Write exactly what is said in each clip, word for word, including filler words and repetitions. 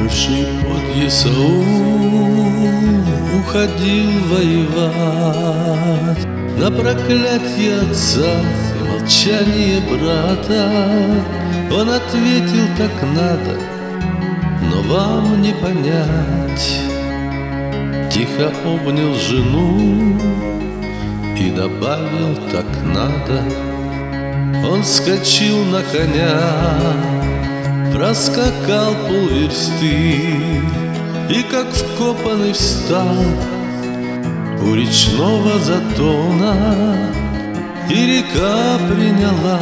Бывший под ЕСАУ уходил воевать. На проклятие отца и молчание брата он ответил: так надо, но вам не понять. Тихо обнял жену и добавил: так надо. Он вскочил на коня, проскакал полверсты и как вкопанный встал у речного затона. И река приняла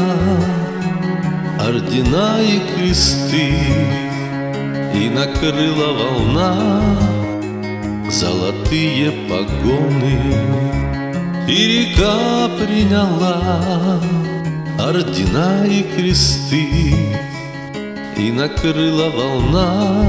ордена и кресты, и накрыла волна золотые погоны. И река приняла ордена и кресты, и накрыла волна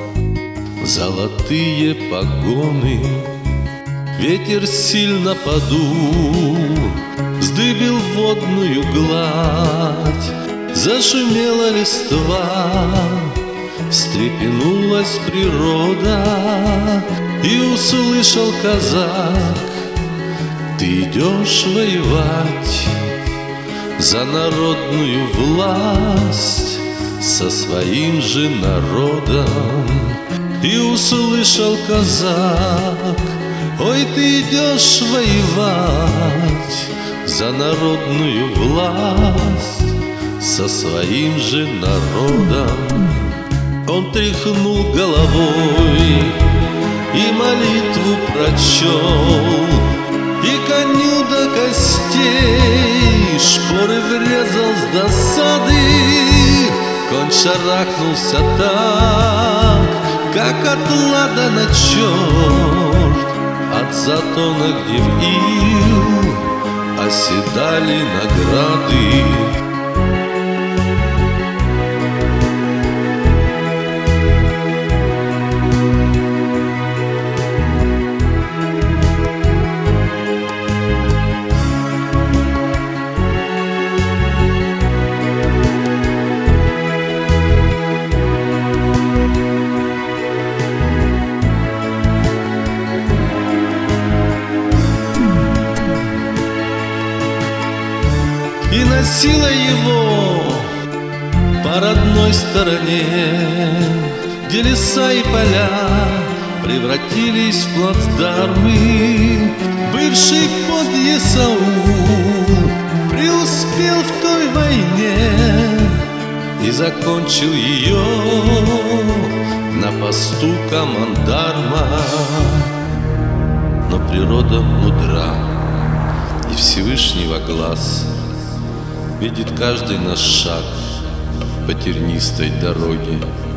золотые погоны. Ветер сильно подул, вздыбил водную гладь, зашумела листва, встрепенулась природа. И услышал казак: ты идешь воевать за народную власть со своим же народом. И услышал казак: ой, ты идешь воевать за народную власть со своим же народом. Он тряхнул головой и молитву прочел, и коню до костей шпоры врезал с досады. Конь шарахнулся так, как от ладана черт, от затона, где в ил оседали награды. И носила его по родной стороне, где леса и поля превратились в плацдармы. Бывший под ЕСАУ преуспел в той войне и закончил ее на посту командарма. Но природа мудра, и Всевышнего глаз видит каждый наш шаг по тернистой дороге.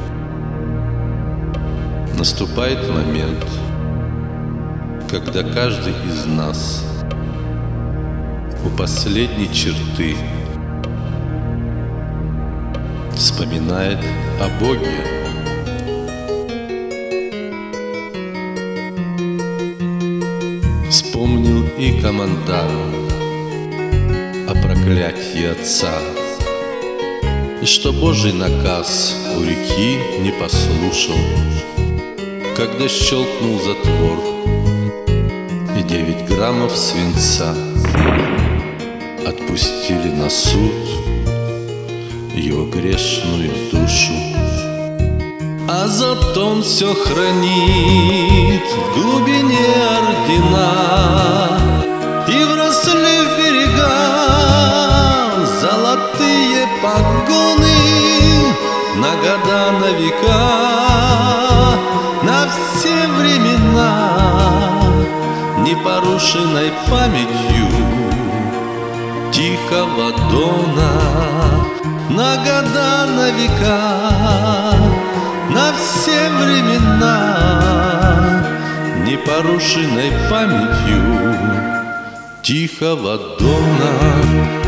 Наступает момент, когда каждый из нас у последней черты вспоминает о Боге. Вспомнил и командарм о проклятии отца, и что Божий наказ у реки не послушал, когда щелкнул затвор, и девять граммов свинца отпустили на суд его грешную душу. А затон все хранит в глубине ордена, и вросли в берега золотые погоны на года, на века, на все времена, непорушенной памятью Тихого Дона. На года, на века, на все времена, непорушенной памятью Тихого Дона.